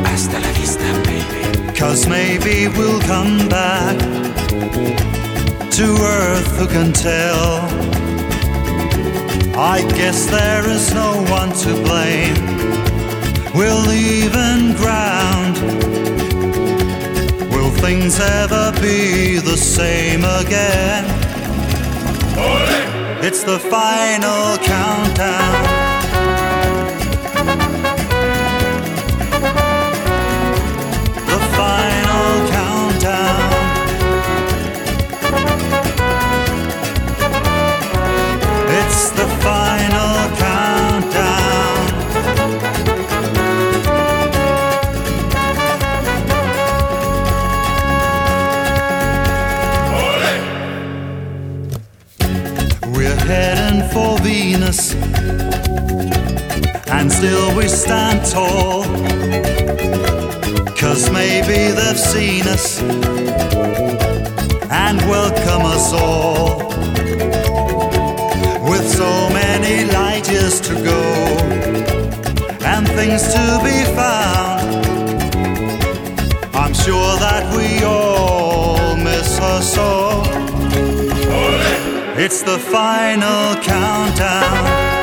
Hasta la vista, baby. 'Cause maybe we'll come back to earth, who can tell? I guess there is no one to blame. We'll even ground. Will things ever be the same again? It's the final countdown. The final countdown. It's the final countdown. We're heading for Venus, and still we stand tall. 'Cause maybe they've seen us and welcome us all. With so many light years to go and things to be found, I'm sure that we all miss her so. It's the final countdown.